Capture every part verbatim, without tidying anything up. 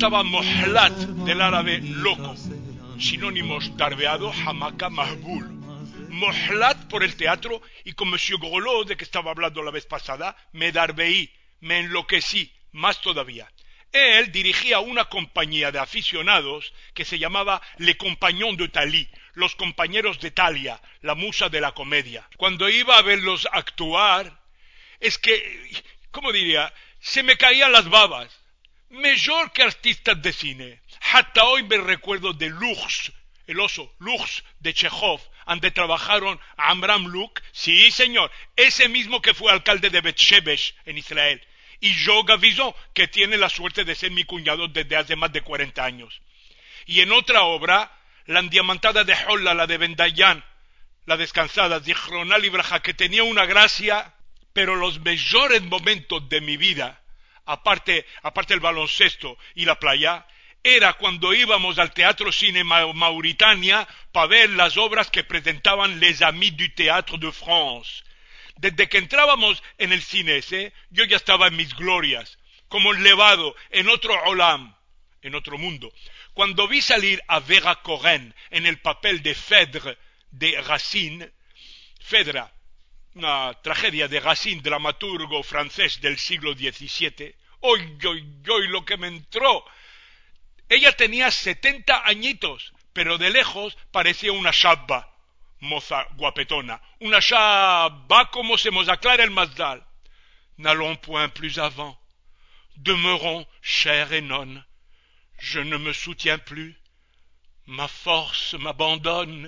estaba mohlat, del árabe loco, sinónimos darbeado, hamaca, mahbul. Mohlat por el teatro, y con Monsieur Grolot, de que estaba hablando la vez pasada, me darbeí, me enloquecí, más todavía. Él dirigía una compañía de aficionados que se llamaba Les Compagnons de Thalie, los compañeros de Thalia, la musa de la comedia. Cuando iba a verlos actuar, es que, ¿cómo diría?, se me caían las babas. Mejor que artistas de cine. Hasta hoy me recuerdo de Lux, el oso, Lux de Chekhov, donde trabajaron Amram Luk, sí señor, ese mismo que fue alcalde de Bet-Shemesh en Israel, y Joe Gavizon, que tiene la suerte de ser mi cuñado desde hace más de cuarenta años. Y en otra obra, la endiamantada de Holla, la de Ben Dayan, la descansada, Zichroná Libraja, que tenía una gracia, pero los mejores momentos de mi vida, aparte, aparte el baloncesto y la playa, era cuando íbamos al Teatro Cine Mauritania para ver las obras que presentaban Les Amis du Théâtre de France. Desde que entrábamos en el cine ese, yo ya estaba en mis glorias, como elevado en otro olam, en otro mundo. Cuando vi salir a Vera Corren en el papel de Phèdre de Racine, Phèdre, una tragedia de Racine, dramaturgo francés del siglo diecisiete, ¡oy, oy, oy, lo que me entró! Ella tenía setenta añitos, pero de lejos parecía una shabba, moza guapetona, una shabba como se nos aclara el Mazdal. N'allons point plus avant, demeurons chers et nonnes, je ne me soutiens plus, ma force m'abandonne.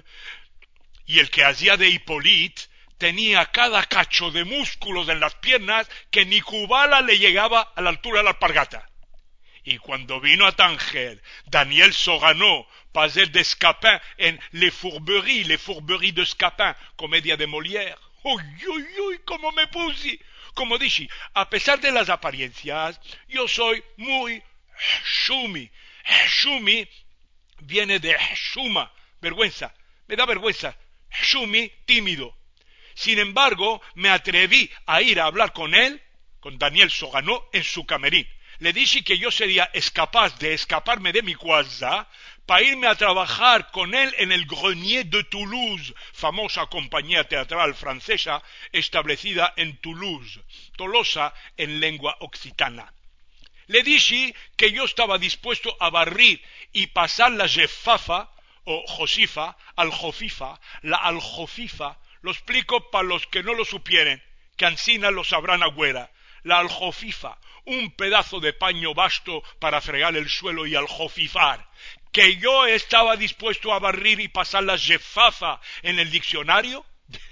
Y el que hacía de Hippolyte tenía cada cacho de músculos en las piernas que ni Kubala le llegaba a la altura de la alpargata. Y cuando vino a Tanger Daniel Sorano para hacer de Scapin en Les Fourberies, Les Fourberies de Scapin, comedia de Molière, ¡uy, uy, uy! ¿Cómo me puse? Como dije, a pesar de las apariencias, yo soy muy shumi. Shumi viene de shuma, vergüenza, me da vergüenza. Shumi, tímido. Sin embargo, me atreví a ir a hablar con él, con Daniel Sorano, en su camerín. Le dije que yo sería capaz de escaparme de mi casa para irme a trabajar con él en el Grenier de Toulouse, famosa compañía teatral francesa establecida en Toulouse, Tolosa en lengua occitana. Le dije que yo estaba dispuesto a barrir y pasar la jefafa o josifa, aljofifa, la aljofifa, lo explico para los que no lo supieren, que ansina lo sabrán agüera. La aljofifa, un pedazo de paño vasto para fregar el suelo y aljofifar, que yo estaba dispuesto a barrir y pasar la jefafa en el diccionario,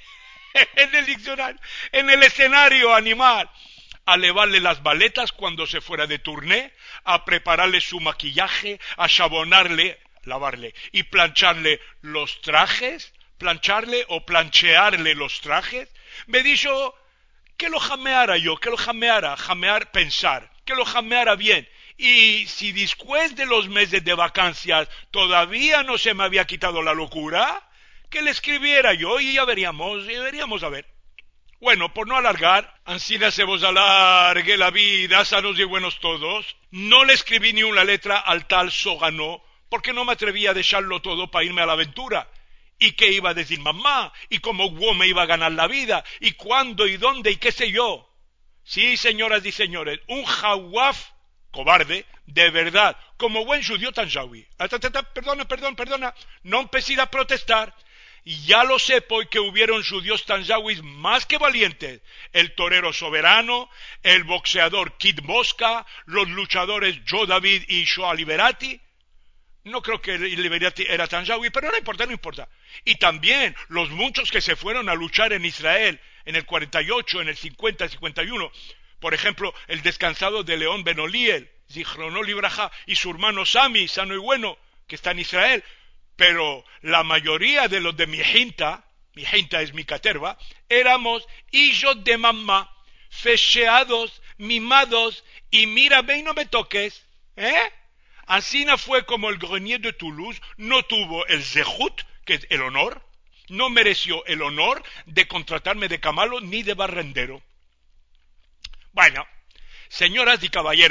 en el diccionario, en el escenario animal, a levarle las baletas cuando se fuera de turné, a prepararle su maquillaje, a chabonarle, lavarle y plancharle los trajes, plancharle o planchearle los trajes. Me dijo que lo jameara yo, que lo jameara, jamear, pensar, que lo jameara bien. Y si después de los meses de vacancias todavía no se me había quitado la locura, que le escribiera yo y ya veríamos, y veríamos a ver. Bueno, por no alargar, ansí se vos alargue la vida, sanos y buenos todos, no le escribí ni una letra al tal Sorano, porque no me atrevía a dejarlo todo para irme a la aventura. ¿Y qué iba a decir mamá? ¿Y cómo yo me iba a ganar la vida? ¿Y cuándo? ¿Y dónde? ¿Y qué sé yo? Sí, señoras y señores, un jawaf cobarde, de verdad, como buen judío tanjawi. Perdona, perdona, perdona, no empecé a protestar. Ya lo sé, porque hubieron judíos tanjawis más que valientes. El torero soberano, el boxeador Kid Mosca, los luchadores Joe David y Shoah Liberati. No creo que Liberati era tanjawi, pero no importa, no importa. Y también los muchos que se fueron a luchar en Israel en el cuarenta y ocho, en el cincuenta, cincuenta y uno. Por ejemplo, el descansado de León Benoliel, Zichrono Libraja, y su hermano Sami, sano y bueno, que está en Israel. Pero la mayoría de los de mi jinta, mi jinta es mi caterva, éramos hijos de mamá, fecheados, mimados, y mira, ve y no me toques, ¿eh? Así no fue como el Grenier de Toulouse no tuvo el zehut, que es el honor, no mereció el honor de contratarme de camalo ni de barrendero. Bueno, señoras y caballeros,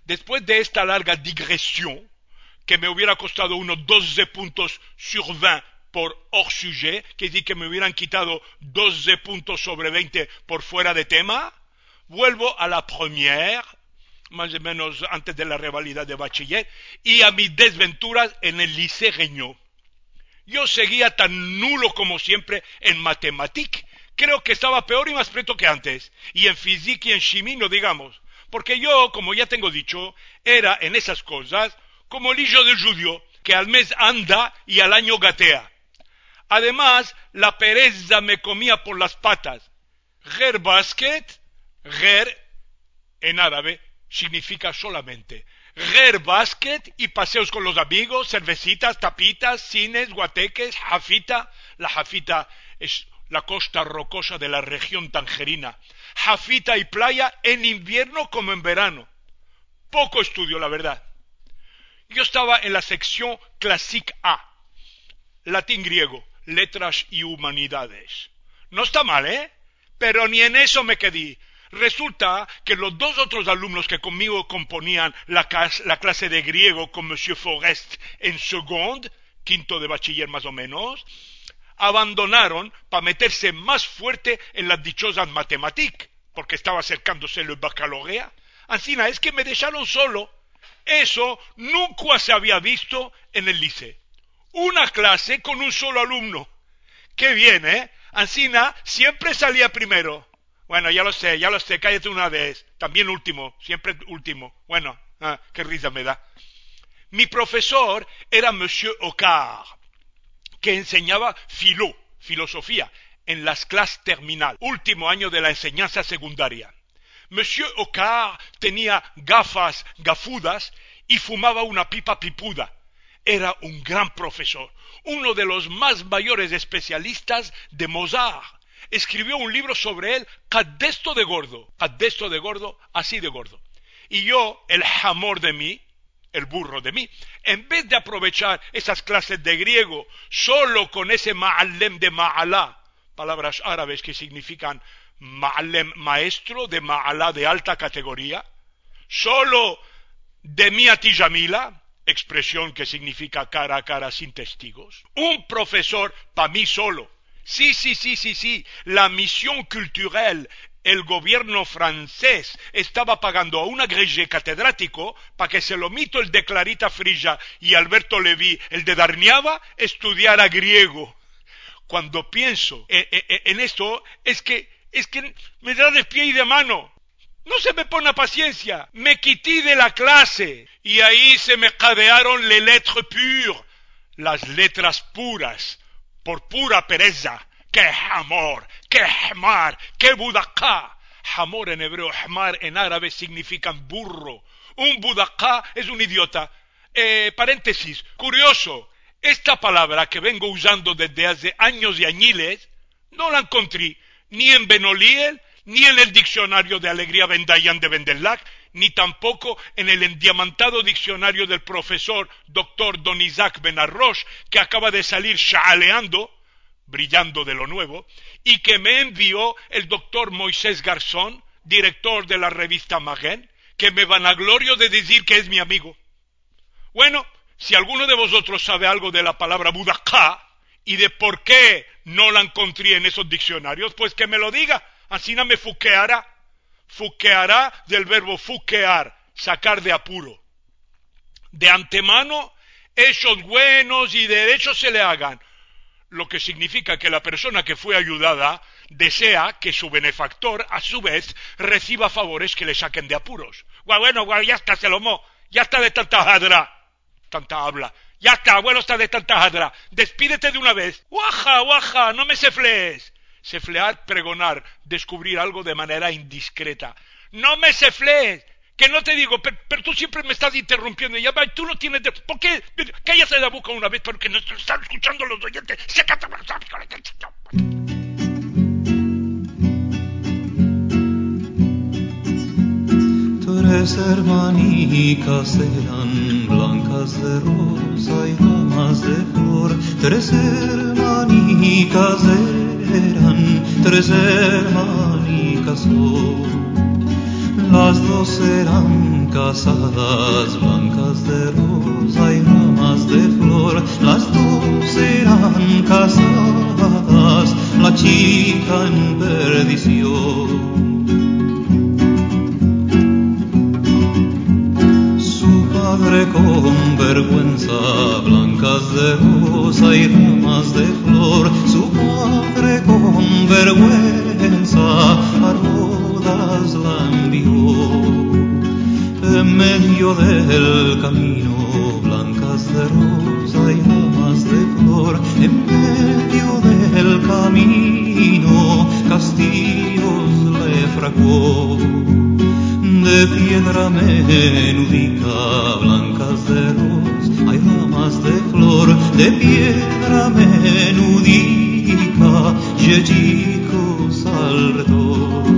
después de esta larga digresión, que me hubiera costado unos doce puntos sur veinte por hors sujet, que es decir, que me hubieran quitado doce puntos sobre veinte por fuera de tema, vuelvo a la première, más o menos antes de la revalida de bachiller, y a mis desventuras en el Lycée Regnault. Yo seguía tan nulo como siempre en matemáticas, creo que estaba peor y más preto que antes, y en física y en chimie no digamos, porque yo, como ya tengo dicho, era en esas cosas como el hijo del judío, que al mes anda y al año gatea. Además, la pereza me comía por las patas. Ger basket, ger, en árabe, significa solamente. Ger basket y paseos con los amigos, cervecitas, tapitas, cines, guateques, jafita. La jafita es la costa rocosa de la región tangerina. Jafita y playa en invierno como en verano. Poco estudio, la verdad. Yo estaba en la sección Classique A, latín griego, letras y humanidades. No está mal, ¿eh? Pero ni en eso me quedé. Resulta que los dos otros alumnos que conmigo componían la, la clase de griego con Monsieur Forest en seconde, quinto de bachiller más o menos, abandonaron para meterse más fuerte en las dichosas matemáticas, porque estaba acercándose el baccalauréat. Ancina, es que me dejaron solo. Eso nunca se había visto en el liceo. Una clase con un solo alumno. Qué bien, ¿eh? Ancina siempre salía primero. Bueno, ya lo sé, ya lo sé, cállate una vez. También último, siempre último. Bueno, ah, qué risa me da. Mi profesor era Monsieur Ocard, que enseñaba philo, filosofía, en las clases terminales, último año de la enseñanza secundaria. Monsieur Ocard tenía gafas gafudas y fumaba una pipa pipuda. Era un gran profesor, uno de los más mayores especialistas de Mozart. Escribió un libro sobre él, Cadesto de gordo, Cadesto de gordo, así de gordo. Y yo, el jamor de mí, el burro de mí, en vez de aprovechar esas clases de griego solo con ese ma'alem de ma'alá, palabras árabes que significan ma'alem maestro, de ma'alá de alta categoría, solo de mi atijamila, expresión que significa cara a cara sin testigos, un profesor para mí solo. Sí, sí, sí, sí, sí, la misión cultural, el gobierno francés estaba pagando a un agrégé catedrático para que se lo mito el de Clarita Frilla y Alberto Leví, el de Darniava, estudiara griego. Cuando pienso en, en, en esto, es que, es que me da de pie y de mano. No se me pone paciencia. Me quité de la clase y ahí se me cadearon les lettres pures, las letras puras, por pura pereza. ¡Qué hamor! ¡Qué hmar! ¡Qué budaká! Hamor en hebreo, hmar en árabe significan burro. Un budaká es un idiota. Eh, paréntesis, curioso, esta palabra que vengo usando desde hace años y añiles, no la encontré ni en Benoliel, ni en el diccionario de Alegría Bendayan de Bendellac, ni tampoco en el endiamantado diccionario del profesor doctor Don Isaac Benarroche, que acaba de salir chaleando, brillando de lo nuevo, y que me envió el doctor Moisés Garzón, director de la revista Maguen, que me vanaglorio de decir que es mi amigo. Bueno, si alguno de vosotros sabe algo de la palabra budaká y de por qué no la encontré en esos diccionarios, pues que me lo diga, así no me fuqueará. Fuqueará del verbo fuquear, sacar de apuro. De antemano, hechos buenos y derechos se le hagan, lo que significa que la persona que fue ayudada desea que su benefactor, a su vez, reciba favores que le saquen de apuros. Bueno, bueno, ya está, se lo mo, ya está de tanta jadra, tanta habla, ya está, bueno, está de tanta jadra, despídete de una vez. Guaja, guaja, no me ceflees. Ceflear, pregonar, descubrir algo de manera indiscreta. No me ceflees, que no te digo, pero, pero tú siempre me estás interrumpiendo. Ya va, tú no tienes de... ¿Por qué? Cállate la boca una vez, porque nos están escuchando los oyentes. Tres hermanicas eran blancas de rosa y ramas de flor. Tres hermanicas eran, tres hermanicas son. Las dos eran casadas, blancas de rosa y ramas de flor, las dos eran casadas, la chica en perdición. Con vergüenza, blancas de rosa y ramas de flor, su padre con vergüenza a rodas la envió. En medio del camino, blancas de rosa y ramas de flor, en medio del camino, castillos le fraguó. De piedra menudica, blancas de rosa, hay ramas de flor, de piedra menudica, yechicos alrededor.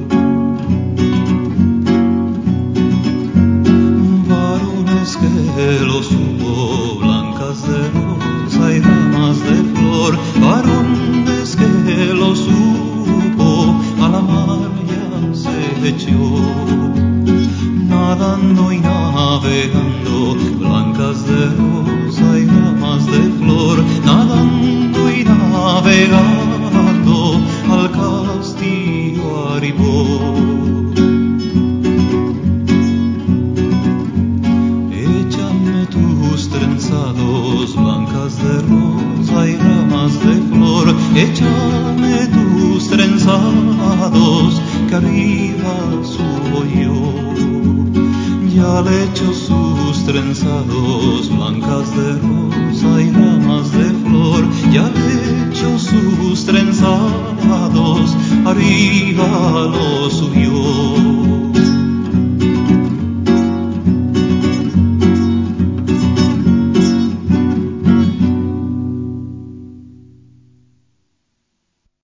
Varones que lo supo, blancas de rosa, hay ramas de flor, varones que lo supo, a la mar ya se echó. Nadando y navegando, blancas de rosa y ramas de flor, nadando y navegando, al castillo arribó. Échame tus trenzados, blancas de rosa y ramas de flor, échame tus trenzados, que arriba subo yo. Ya le echo sus trenzados, blancas de rosa y ramas de flor, ya le echo sus trenzados, arriba los